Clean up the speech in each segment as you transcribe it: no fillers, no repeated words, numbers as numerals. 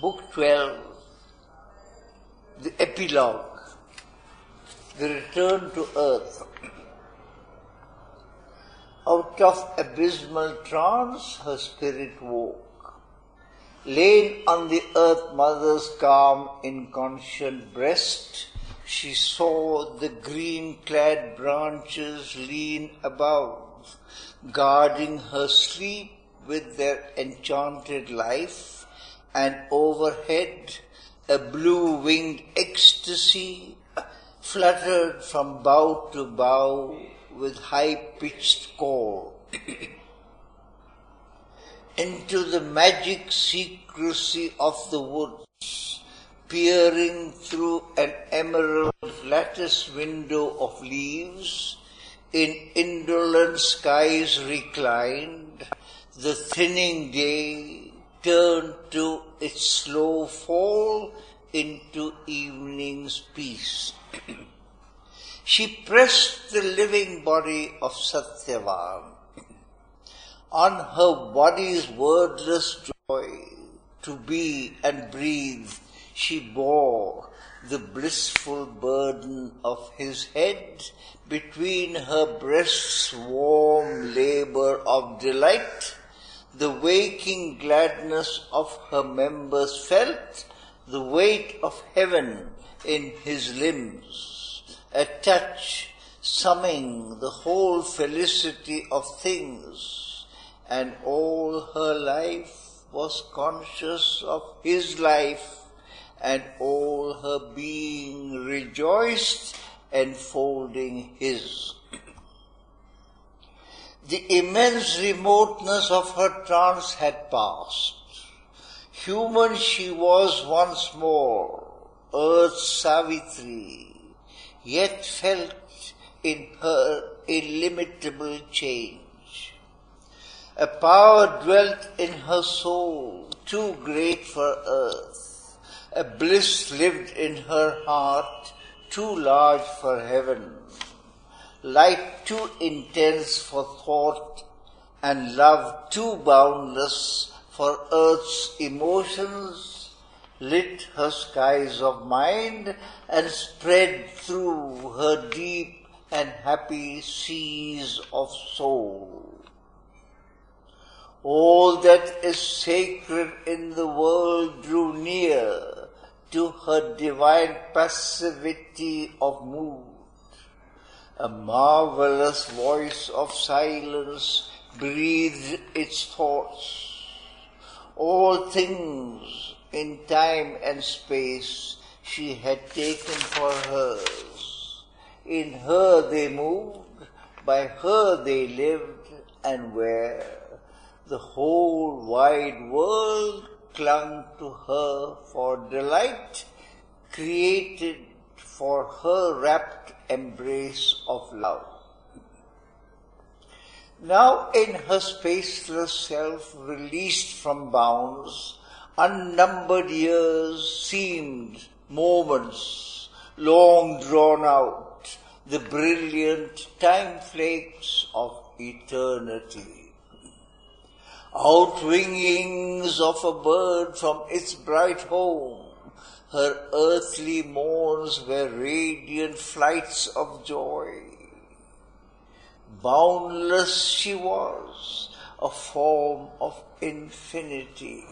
Book 12, the epilogue, the return to earth. Out of abysmal trance her spirit woke. Lain on the earth mother's calm inconscient breast, she saw the green-clad branches lean above, guarding her sleep with their enchanted life, and overhead a blue-winged ecstasy fluttered from bough to bough with high-pitched call. Into the magic secrecy of the woods, peering through an emerald lattice window of leaves, in indolent skies reclined, the thinning day turned to its slow fall into evening's peace. She pressed the living body of Satyavan. On her body's wordless joy to be and breathe, she bore the blissful burden of his head between her breast's warm labor of delight. The waking gladness of her members felt the weight of heaven in his limbs, a touch summing the whole felicity of things, and all her life was conscious of his life, and all her being rejoiced, enfolding his. The immense remoteness of her trance had passed. Human she was once more, Earth's Savitri, yet felt in her illimitable change. A power dwelt in her soul, too great for earth. A bliss lived in her heart, too large for heaven. Light too intense for thought, and love too boundless for earth's emotions, lit her skies of mind and spread through her deep and happy seas of soul. All that is sacred in the world drew near to her divine passivity of mood. A marvelous voice of silence breathed its thoughts. All things in time and space she had taken for hers. In her they moved, by her they lived and were. The whole wide world clung to her for delight, created for her rapt embrace of love. Now in her spaceless self, released from bounds, unnumbered years seemed moments long drawn out, the brilliant time flakes of eternity. Outwingings of a bird from its bright home, her earthly morns were radiant flights of joy. Boundless she was, a form of infinity.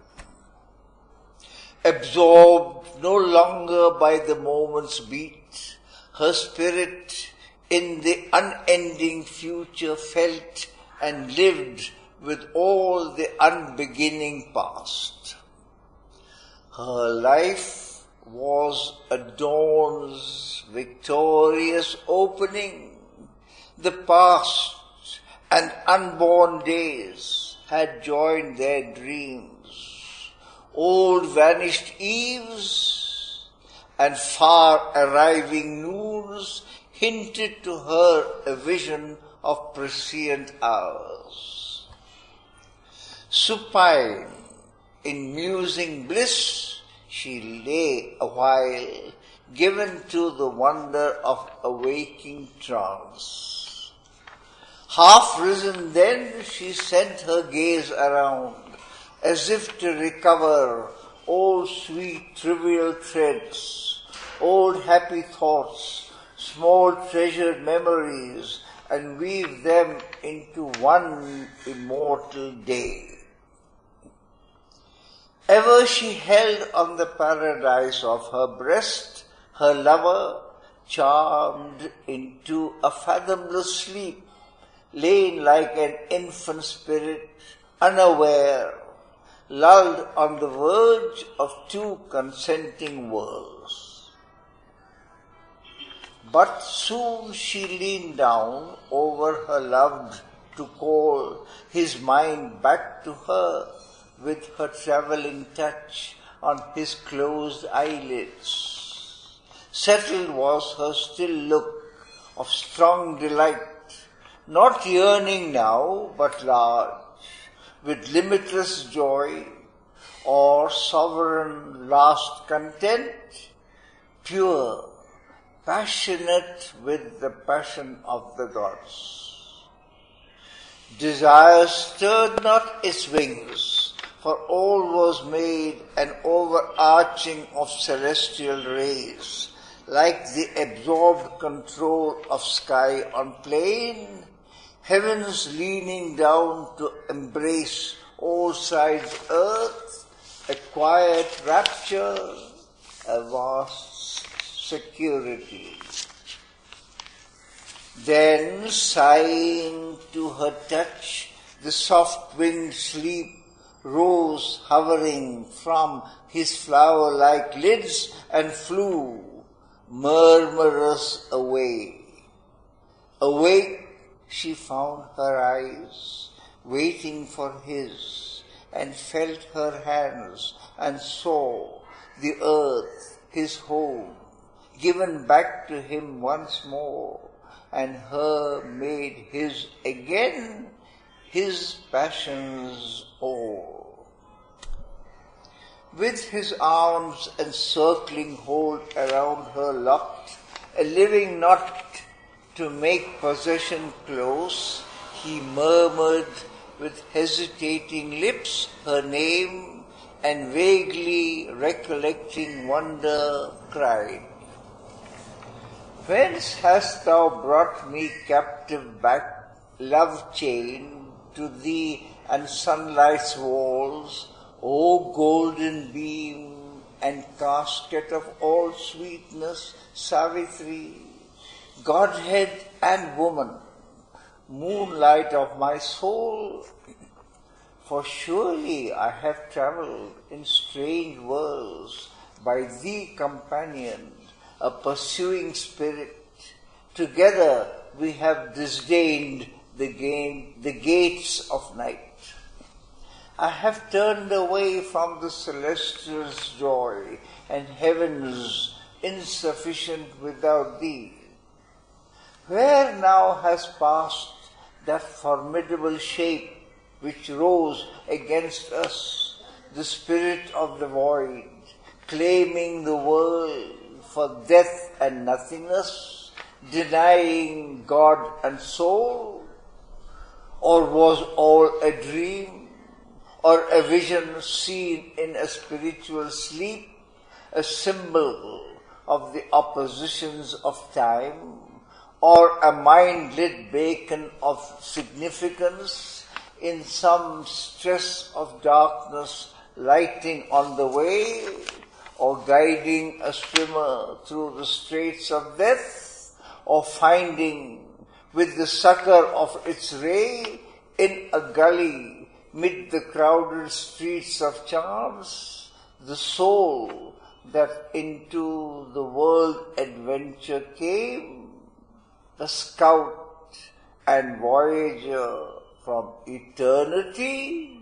Absorbed no longer by the moment's beat, her spirit in the unending future felt and lived with all the unbeginning past. Her life was a dawn's victorious opening. The past and unborn days had joined their dreams. Old vanished eves and far arriving noons hinted to her a vision of prescient hours. Supine in musing bliss, she lay awhile, given to the wonder of a waking trance. Half risen then, she sent her gaze around, as if to recover old sweet trivial threads, old happy thoughts, small treasured memories, and weave them into one immortal day. Ever she held on the paradise of her breast, her lover, charmed into a fathomless sleep, lain like an infant spirit, unaware, lulled on the verge of two consenting worlds. But soon she leaned down over her loved to call his mind back to her with her travelling touch on his closed eyelids. Settled was her still look of strong delight, not yearning now, but large, with limitless joy, or sovereign last content, pure, passionate with the passion of the gods. Desire stirred not its wings, for all was made an overarching of celestial rays, like the absorbed control of sky on plain, heavens leaning down to embrace all sides earth, a quiet rapture, a vast security. Then, sighing to her touch, the soft-winged sleep rose hovering from his flower-like lids and flew murmurous away. Awake, she found her eyes waiting for his, and felt her hands and saw the earth, his home, given back to him once more, and her made his again, his passion's all. With his arms encircling hold around her locked, a living knot to make possession close, he murmured with hesitating lips her name, and vaguely recollecting wonder cried, "Whence hast thou brought me captive back, love chained to thee and sunlight's walls, O golden beam and casket of all sweetness, Savitri, Godhead and woman, moonlight of my soul? For surely I have travelled in strange worlds by thee companioned, a pursuing spirit. Together we have disdained the gates of night. I have turned away from the celestial's joy and heaven's insufficient without thee. Where now has passed that formidable shape which rose against us, the spirit of the void, claiming the world for death and nothingness, denying God and soul? Or was all a dream, or a vision seen in a spiritual sleep, a symbol of the oppositions of time, or a mind-lit beacon of significance in some stress of darkness lighting on the way, or guiding a swimmer through the straits of death, or finding with the succor of its ray in a gully mid the crowded streets of charms, the soul that into the world adventure came, a scout and voyager from eternity?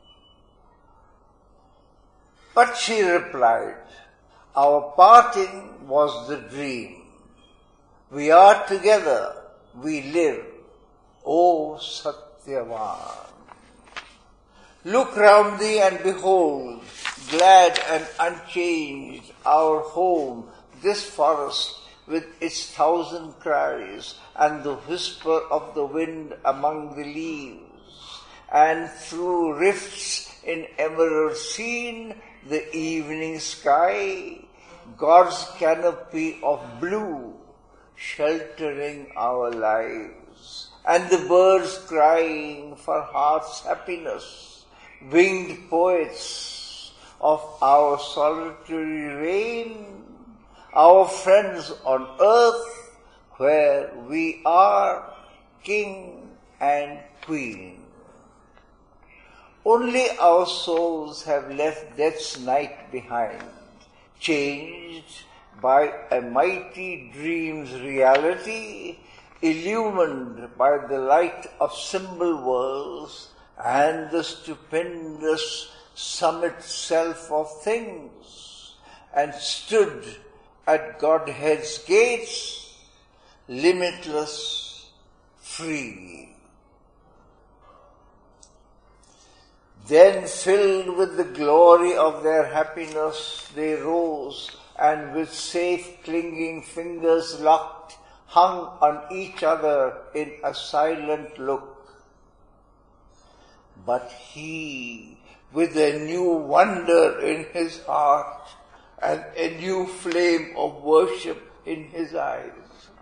But she replied, our parting was the dream. We are together, we live, O Satyavan. Look round thee and behold, glad and unchanged, our home, this forest with its thousand cries, and the whisper of the wind among the leaves, and through rifts in emerald seen, the evening sky, God's canopy of blue sheltering our lives, and the birds crying for heart's happiness, winged poets of our solitary reign, our friends on earth where we are king and queen. Only our souls have left death's night behind, changed by a mighty dream's reality, illumined by the light of symbol worlds and the stupendous summit self of things, and stood at Godhead's gates, limitless, free. Then, filled with the glory of their happiness, they rose, and with safe clinging fingers locked, hung on each other in a silent look. But he, with a new wonder in his heart and a new flame of worship in his eyes.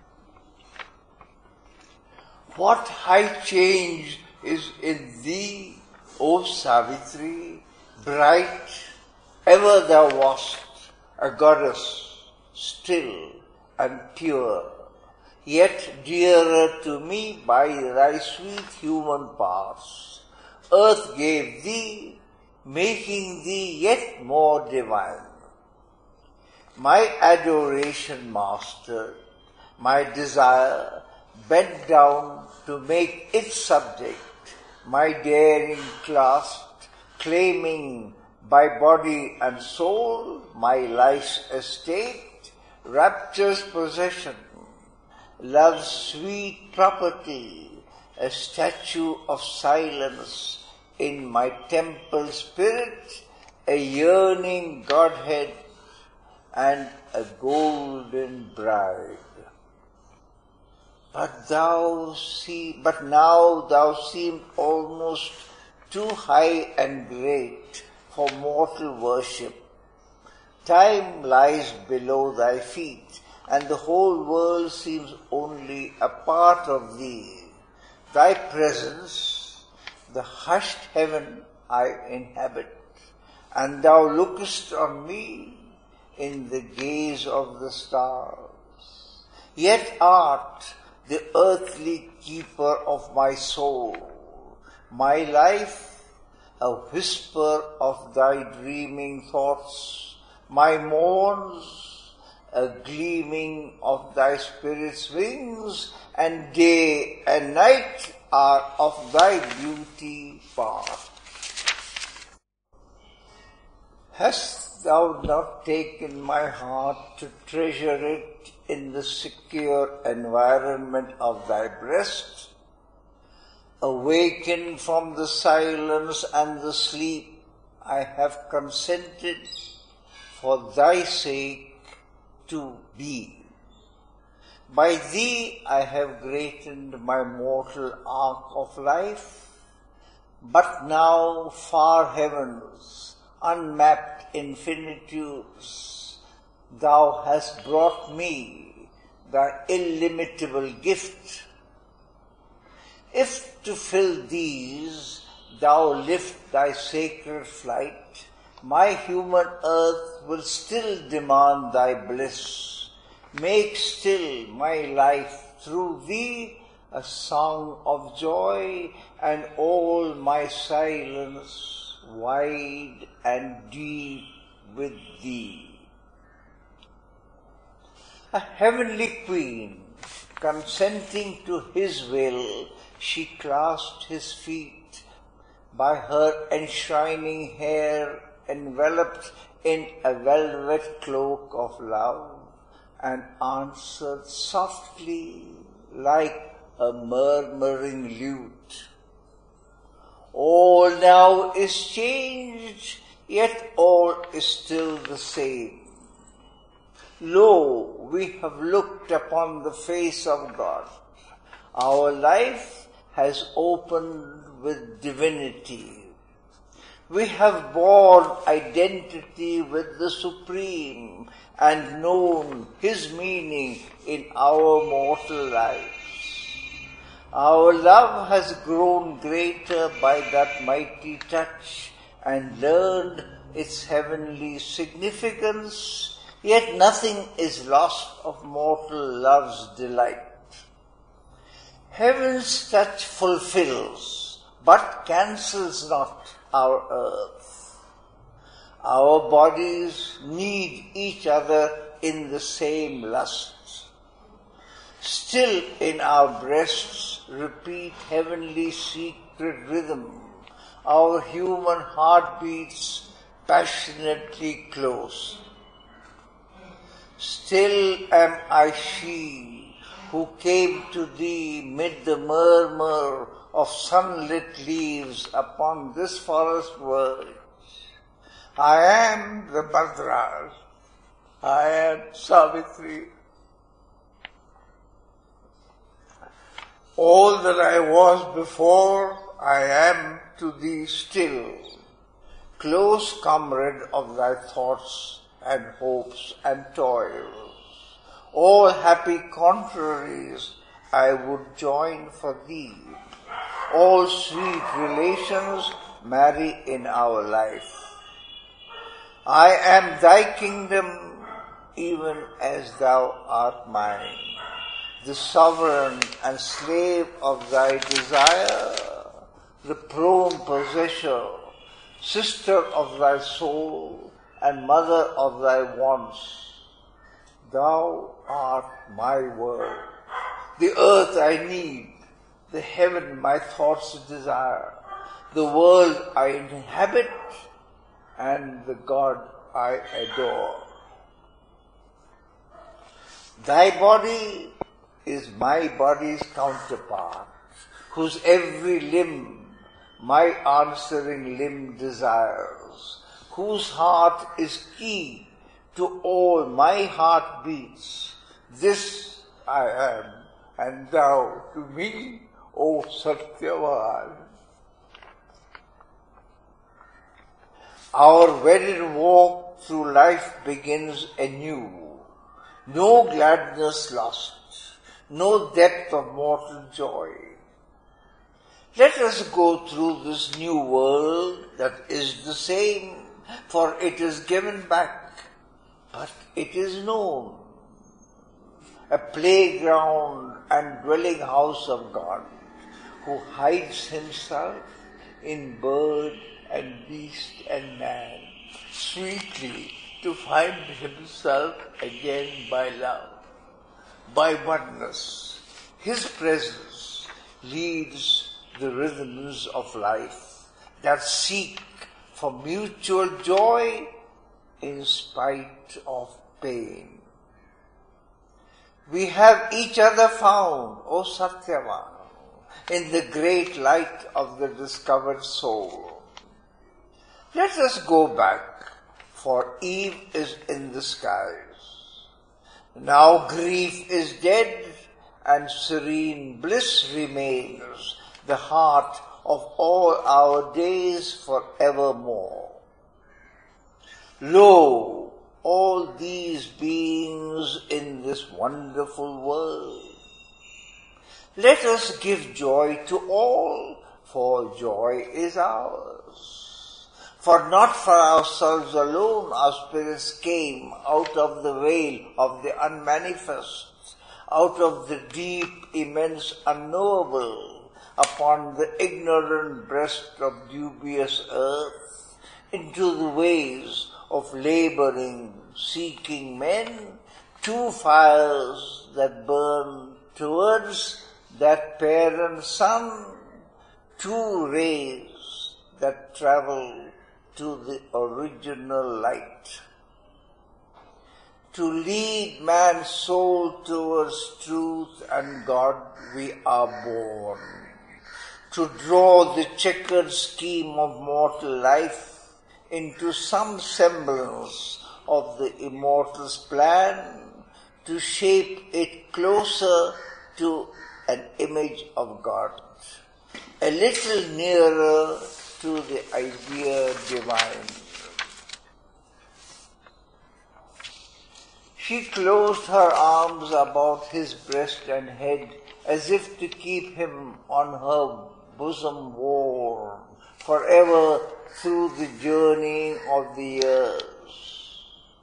What high change is in thee, O Savitri, bright, ever thou wast, a goddess, still and pure, yet dearer to me by thy sweet human parts. Earth gave thee, making thee yet more divine. My adoration mastered, my desire bent down to make its subject, my daring clasped, claiming by body and soul my life's estate, rapture's possession, love's sweet property, a statue of silence in my temple spirit, a yearning Godhead and a golden bride. But now thou seem almost too high and great for mortal worship. Time lies below thy feet, and the whole world seems only a part of thee. Thy presence, the hushed heaven I inhabit, and thou lookest on me in the gaze of the stars. Yet art the earthly keeper of my soul, my life a whisper of thy dreaming thoughts, my morns a gleaming of thy spirit's wings, and day and night are of thy beauty part. Hast thou not taken my heart to treasure it in the secure environment of thy breast? Awakened from the silence and the sleep, I have consented for thy sake to be. By thee I have greatened my mortal arc of life, but now far heavens, unmapped infinitudes, thou hast brought me thy illimitable gift. If to fill these thou lift thy sacred flight, my human earth will still demand thy bliss. Make still my life through thee a song of joy, and all my silence wide and deep with thee. A heavenly queen, consenting to his will, she clasped his feet. By her enshrining hair enveloped in a velvet cloak of love, and answered softly like a murmuring lute. All now is changed, yet all is still the same. Lo, we have looked upon the face of God. Our life has opened with divinity. We have borne identity with the Supreme and known His meaning in our mortal lives. Our love has grown greater by that mighty touch and learned its heavenly significance, yet nothing is lost of mortal love's delight. Heaven's touch fulfills, but cancels not our earth. Our bodies need each other in the same lust. Still in our breasts repeat heavenly secret rhythm. Our human heart beats passionately close. Still am I she who came to thee mid the murmur of sunlit leaves upon this forest verge. I am the Bhadra. I am Savitri. All that I was before, I am to thee still, close comrade of thy thoughts and hopes and toils. All happy contraries I would join for thee. All sweet relations marry in our life. I am thy kingdom even as thou art mine. The sovereign and slave of thy desire, the prone possessor, sister of thy soul, and mother of thy wants. Thou art my world, the earth I need, the heaven my thoughts desire, the world I inhabit, and the God I adore. Thy body is my body's counterpart, whose every limb my answering limb desires, whose heart is key to all my heartbeats. This I am, and thou to me, O Satyavan. Our wedded walk through life begins anew. No gladness lost, no depth of mortal joy. Let us go through this new world that is the same, for it is given back, but it is known. A playground and dwelling house of God, who hides himself in bird and beast and man, sweetly to find himself again by love, by oneness. His presence leads the rhythms of life that seek for mutual joy in spite of pain. We have each other found, O Satyavan, in the great light of the discovered soul. Let us go back, for Eve is in the skies. Now grief is dead, and serene bliss remains, the heart of all our days forevermore. Lo, all these beings in this wonderful world. Let us give joy to all, for joy is ours. For not for ourselves alone our spirits came out of the veil of the unmanifest, out of the deep, immense, unknowable, upon the ignorant breast of dubious earth, into the ways of laboring, seeking men, two fires that burn towards that parent sun, two rays that travel to the original light. To lead man's soul towards truth and God we are born. To draw the checkered scheme of mortal life into some semblance of the immortal's plan, to shape it closer to an image of God. A little nearer to the idea divine. She closed her arms about his breast and head, as if to keep him on her bosom warm forever through the journeying of the years.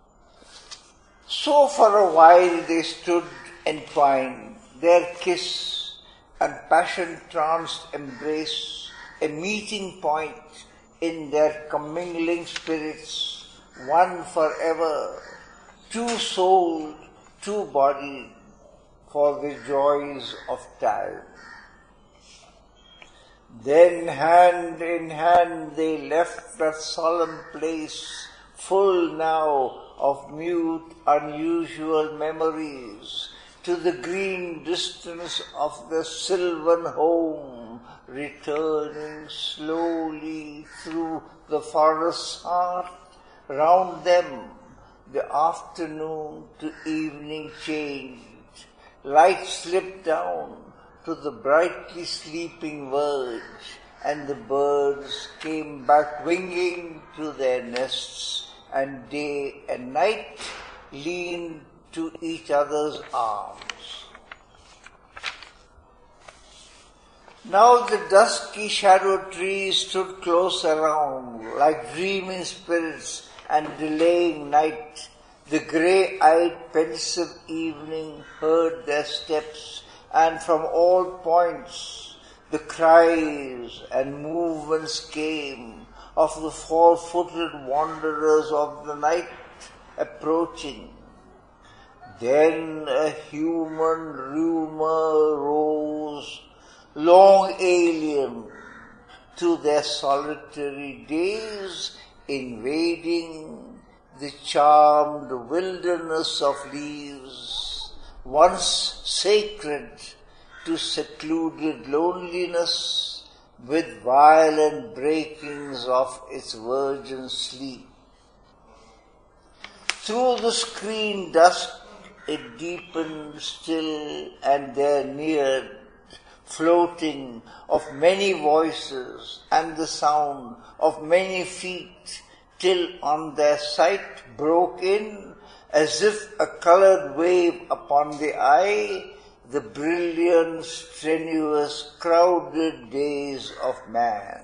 So for a while they stood entwined, their kiss and passion-tranced embrace, a meeting point in their commingling spirits, one forever, two souled, two bodied, for the joys of time. Then hand in hand they left that solemn place, full now of mute, unusual memories, to the green distance of the sylvan home, returning slowly through the forest's heart. Round them the afternoon to evening changed. Light slipped down to the brightly sleeping verge, and the birds came back winging to their nests, and day and night leaned to each other's arms. Now the dusky shadow trees stood close around, like dreaming spirits and delaying night. The grey-eyed, pensive evening heard their steps, and from all points the cries and movements came of the four-footed wanderers of the night approaching. Then a human rumour rose, long alien to their solitary days, invading the charmed wilderness of leaves, once sacred to secluded loneliness, with violent breakings of its virgin sleep. Through the screen dusk it deepened still, and there neared, floating, of many voices and the sound of many feet, till on their sight broke in, as if a coloured wave upon the eye, the brilliant, strenuous, crowded days of man.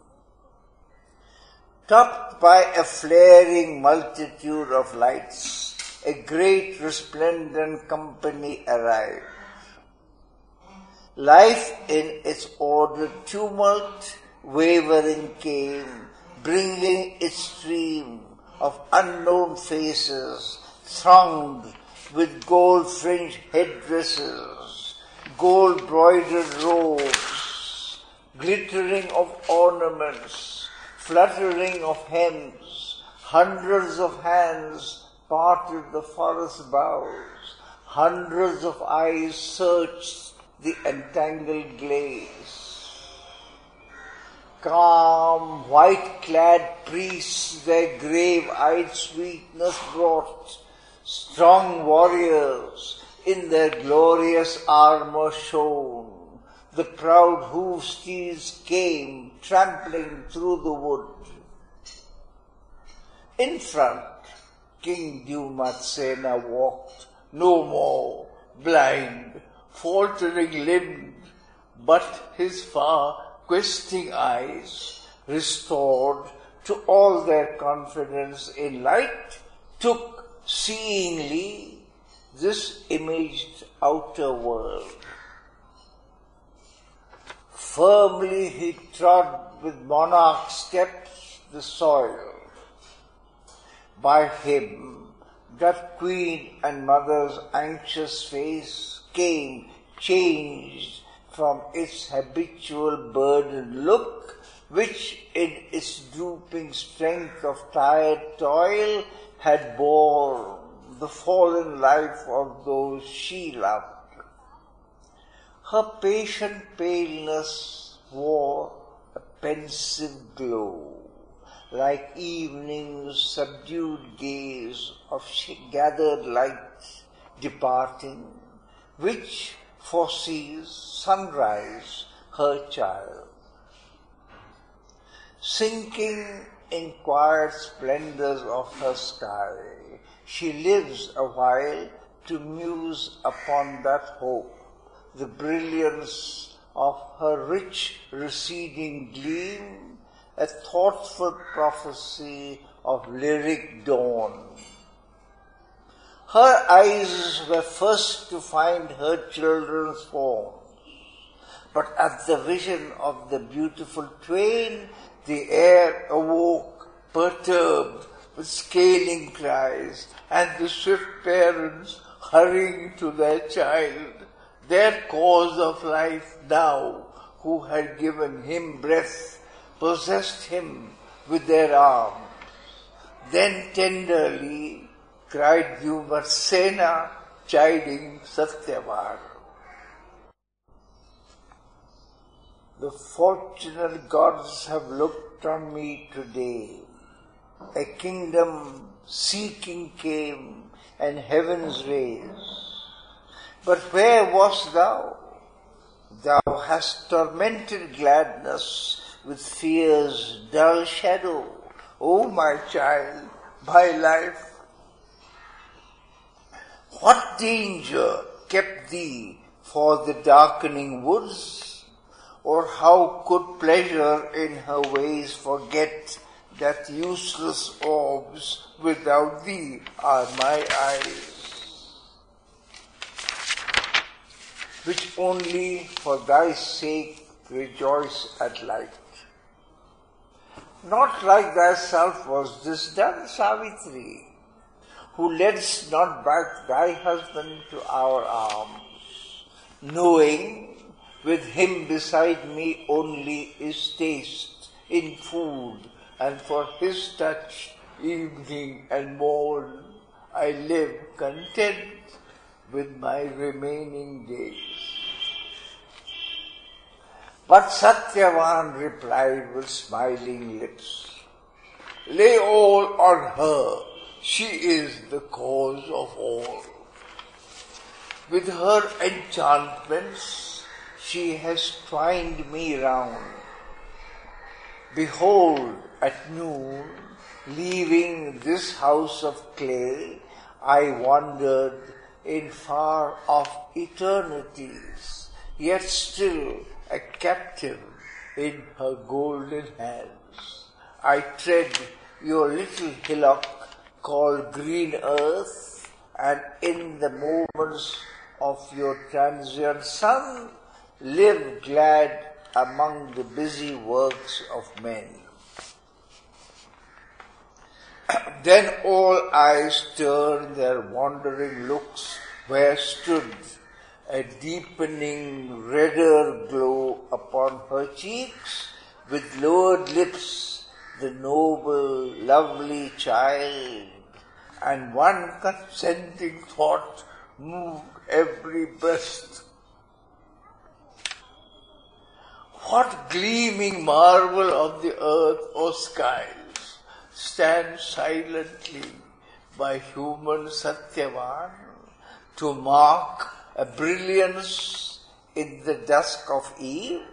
Topped by a flaring multitude of lights, a great resplendent company arrived. Life in its ordered tumult, wavering came, bringing its stream of unknown faces, thronged with gold-fringed headdresses, gold-broidered robes, glittering of ornaments, fluttering of hems. Hundreds of hands parted the forest boughs, hundreds of eyes searched the entangled glades. Calm, white-clad priests their grave-eyed sweetness brought. Strong warriors in their glorious armor shone. The proud hoof steeds came trampling through the wood. In front, King Dyumatsena walked, no more, blind, faltering limbed, but his far questing eyes, restored to all their confidence in light, took seeingly this imaged outer world. Firmly he trod with monarch steps the soil. By him that queen and mother's anxious face came changed from its habitual burdened look, which in its drooping strength of tired toil had borne the fallen life of those she loved. Her patient paleness wore a pensive glow, like evening's subdued gaze of gathered light departing, which foresees sunrise her child. sinking in quiet splendors of her sky. She lives a while to muse upon that hope, the brilliance of her rich receding gleam, a thoughtful prophecy of lyric dawn. Her eyes were first to find her children's forms, but at the vision of the beautiful twain, the air awoke, perturbed with scaling cries, and the swift parents hurrying to their child, their cause of life now, who had given him breath, possessed him with their arms. Then tenderly cried Vyumarsena, chiding Satyavan. The fortunate gods have looked on me today. A kingdom seeking came, and heaven's rays. But where wast thou? Thou hast tormented gladness with fear's dull shadow. O my child, my life, what danger kept thee for the darkening woods? Or how could pleasure in her ways forget that useless orbs without thee are my eyes, which only for thy sake rejoice at light? Not like thyself was this done, Savitri, who ledst not back thy husband to our arms, knowing with him beside me only is taste in food, and for his touch evening and morn I live content with my remaining days. But Satyavan replied with smiling lips, lay all on her, she is the cause of all. With her enchantments she has twined me round. Behold, at noon, leaving this house of clay, I wandered in far off eternities, yet still a captive in her golden hands. I tread your little hillock called green earth, and in the moments of your transient sun, live glad among the busy works of men. Then all eyes turn their wandering looks where stood a deepening redder glow upon her cheeks, with lowered lips the noble, lovely child, and one consenting thought moved every breast. What gleaming marvel of the earth or skies stands silently by human Satyavan to mark a brilliance in the dusk of eve?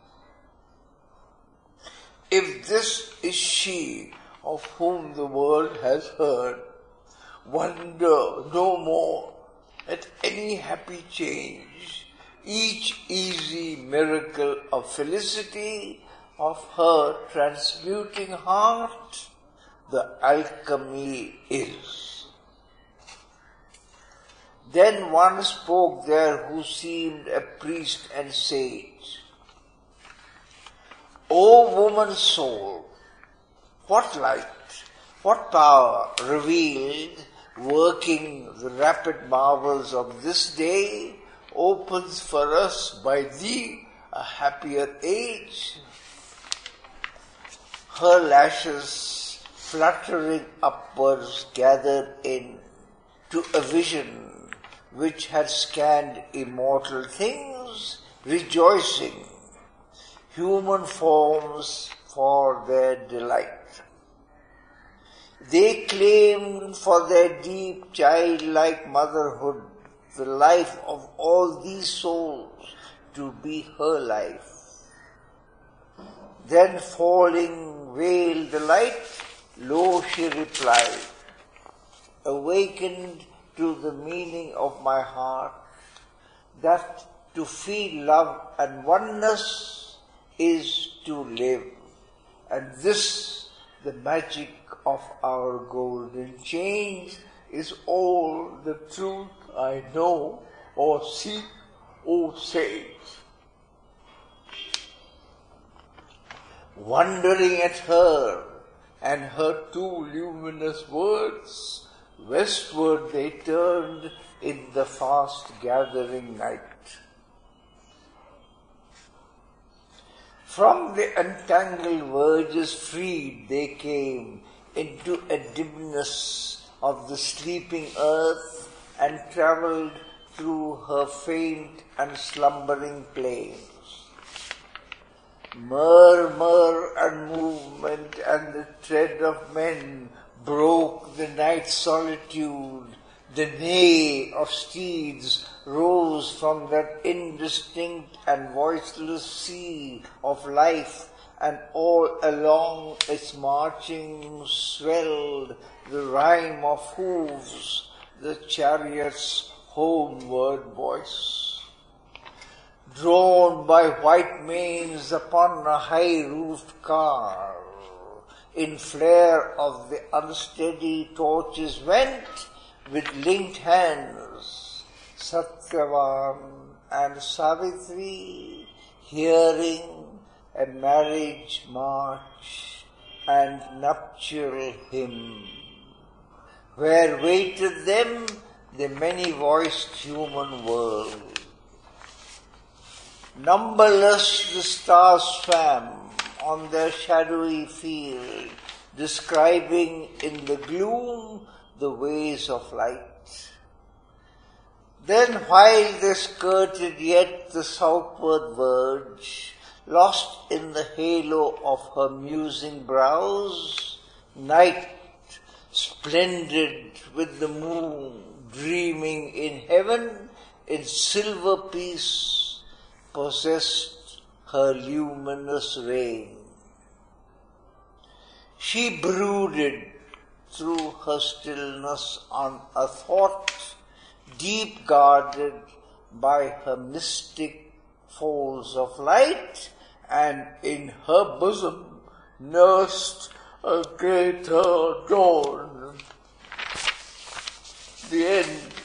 If this is she of whom the world has heard, wonder no more at any happy change, each easy miracle of felicity of her transmuting heart, the alchemy is. Then one spoke there who seemed a priest and sage. O woman's soul, what light, what power revealed, working the rapid marvels of this day, opens for us by thee a happier age? Her lashes fluttering upwards gathered in to a vision which had scanned immortal things, rejoicing human forms for their delight. They claimed for their deep childlike motherhood the life of all these souls to be her life. Then falling veiled the light, low she replied, awakened to the meaning of my heart, that to feel love and oneness is to live. And this, the magic of our golden chains, is all the truth I know or seek or say. Wondering at her and her two luminous words, westward they turned in the fast gathering night. From the entangled verges freed they came into a dimness of the sleeping earth and travelled through her faint and slumbering plains. Murmur and movement and the tread of men broke the night solitude. The neigh of steeds rose from that indistinct and voiceless sea of life, and all along its marching swelled the rhyme of hooves, the chariot's homeward voice. Drawn by white manes upon a high-roofed car, in flare of the unsteady torches went, with linked hands, Satyavan and Savitri, hearing a marriage march and nuptial hymn, where waited them the many-voiced human world. Numberless the stars swam on their shadowy field, describing in the gloom the ways of light. Then while they skirted yet the southward verge, lost in the halo of her musing brows, night, splendid with the moon, dreaming in heaven, in silver peace, possessed her luminous reign. She brooded through her stillness on a thought deep guarded by her mystic folds of light, and in her bosom nursed a greater dawn. The end.